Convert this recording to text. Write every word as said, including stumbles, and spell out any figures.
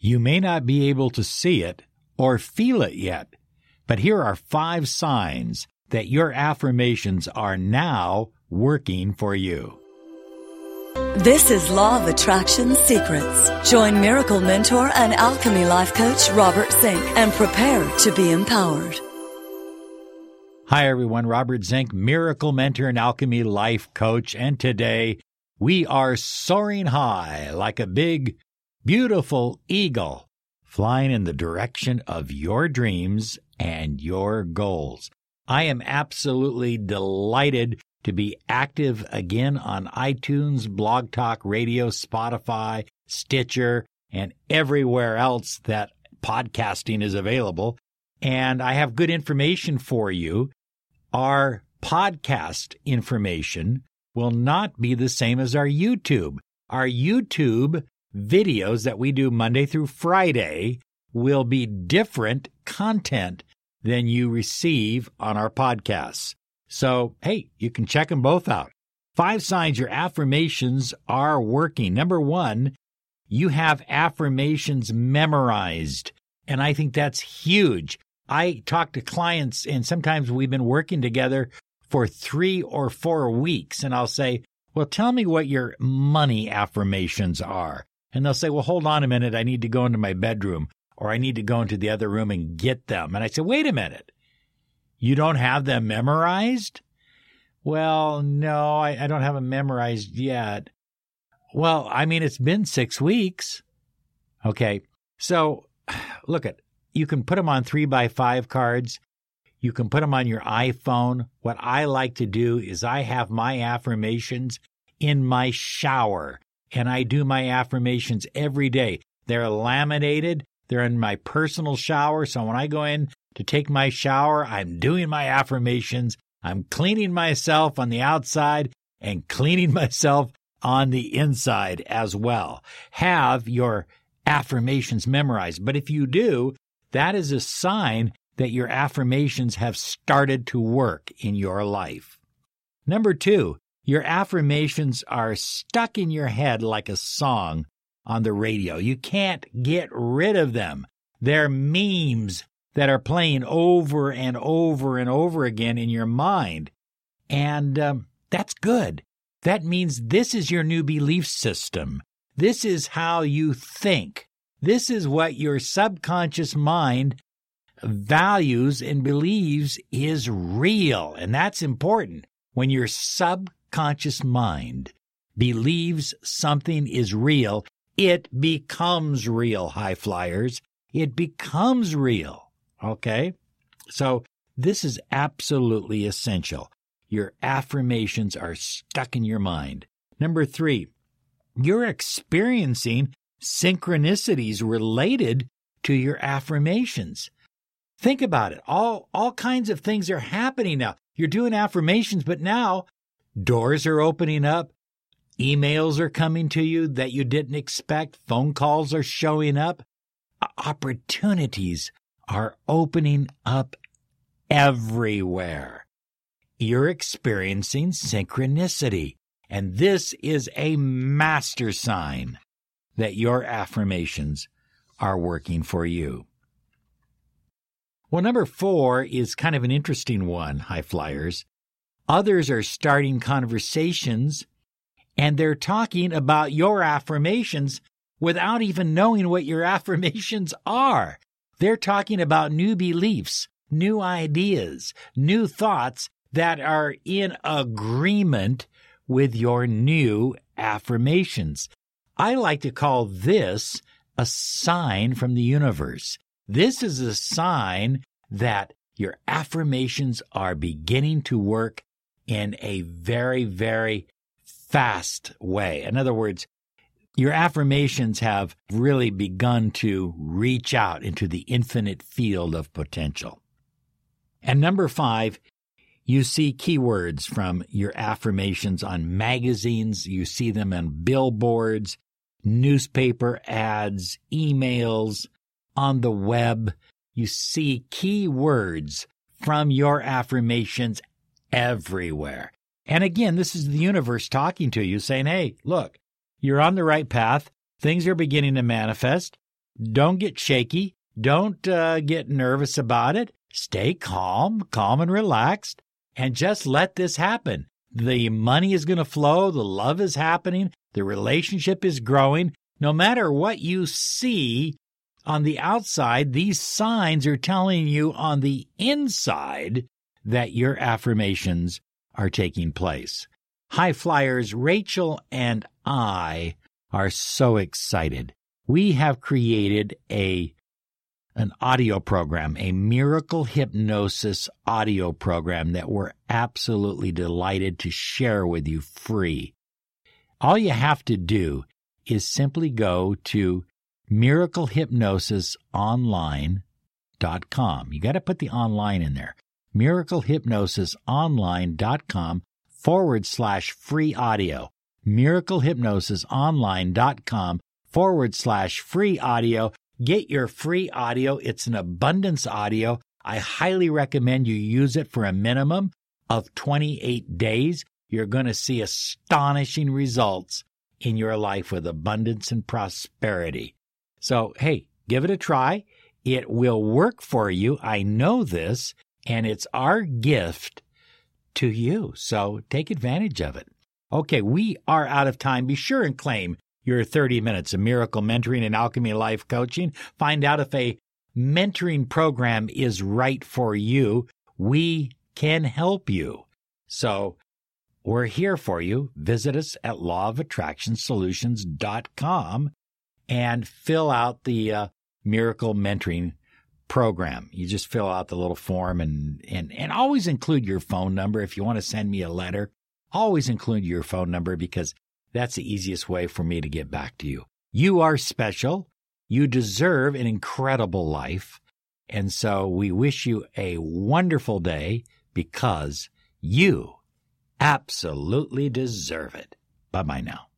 You may not be able to see it or feel it yet, but here are five signs that your affirmations are now working for you. This is Law of Attraction Secrets. Join Miracle Mentor and Alchemy Life Coach Robert Zink and prepare to be empowered. Hi, everyone. Robert Zink, Miracle Mentor and Alchemy Life Coach. And today we are soaring high like a big, beautiful eagle, flying in the direction of your dreams and your goals. I am absolutely delighted to be active again on iTunes, Blog Talk Radio, Spotify, Stitcher, and everywhere else that podcasting is available. And I have good information for you. Our podcast information will not be the same as our YouTube. Our YouTube videos that we do Monday through Friday will be different content than you receive on our podcasts. So, hey, you can check them both out. Five signs your affirmations are working. Number one, you have affirmations memorized. And I think that's huge. I talk to clients, and sometimes we've been working together for three or four weeks. And I'll say, well, tell me what your money affirmations are. And they'll say, well, hold on a minute. I need to go into my bedroom, or I need to go into the other room and get them. And I say, wait a minute. You don't have them memorized? Well, no, I, I don't have them memorized yet. Well, I mean, it's been six weeks. Okay, so look at, you can put them on three by five cards. You can put them on your iPhone. What I like to do is I have my affirmations in my shower, and I do my affirmations every day. They're laminated. They're in my personal shower, so when I go in to take my shower, I'm doing my affirmations. I'm cleaning myself on the outside and cleaning myself on the inside as well. Have your affirmations memorized. But if you do, that is a sign that your affirmations have started to work in your life. Number two, your affirmations are stuck in your head like a song on the radio. You can't get rid of them. They're memes that are playing over and over and over again in your mind. And um, that's good. That means this is your new belief system. This is how you think. This is what your subconscious mind values and believes is real. And that's important. When your subconscious mind believes something is real, it becomes real, high flyers. It becomes real. Okay, so this is absolutely essential. Your affirmations are stuck in your mind. Number three, you're experiencing synchronicities related to your affirmations. Think about it. All, all kinds of things are happening now. You're doing affirmations, but now doors are opening up. Emails are coming to you that you didn't expect. Phone calls are showing up. Opportunities are opening up everywhere. You're experiencing synchronicity, and this is a master sign that your affirmations are working for you. Well, number four is kind of an interesting one, high flyers. Others are starting conversations, and they're talking about your affirmations without even knowing what your affirmations are. They're talking about new beliefs, new ideas, new thoughts that are in agreement with your new affirmations. I like to call this a sign from the universe. This is a sign that your affirmations are beginning to work in a very, very fast way. In other words, your affirmations have really begun to reach out into the infinite field of potential. And number five, you see keywords from your affirmations on magazines. You see them on billboards, newspaper ads, emails, on the web. You see keywords from your affirmations everywhere. And again, this is the universe talking to you, saying, hey, look, you're on the right path. Things are beginning to manifest. don't get shaky. Don't uh, get nervous about it. Stay calm, calm and relaxed, and just let this happen. The money is going to flow. The love is happening. The relationship is growing. No matter what you see on the outside, these signs are telling you on the inside that your affirmations are taking place. High flyers, Rachel and I are so excited. We have created a an audio program, a miracle hypnosis audio program that we're absolutely delighted to share with you free. All you have to do is simply go to miracle hypnosis online dot com. You got to put the online in there. miracle hypnosis online dot com forward slash free audio. miracle hypnosis online dot com forward slash free audio. Get your free audio. It's an abundance audio. I highly recommend you use it for a minimum of twenty-eight days. You're going to see astonishing results in your life with abundance and prosperity. So, hey, give it a try. It will work for you. I know this, and it's our gift to you. So take advantage of it. Okay, we are out of time. Be sure and claim your thirty minutes of miracle mentoring and alchemy life coaching. Find out if a mentoring program is right for you. We can help you. So we're here for you. Visit us at law of attraction solutions dot com and fill out the uh, miracle mentoring program. You just fill out the little form and, and, and always include your phone number. If you want to send me a letter, always include your phone number because that's the easiest way for me to get back to you. You are special. You deserve an incredible life. And so we wish you a wonderful day because you absolutely deserve it. Bye-bye now.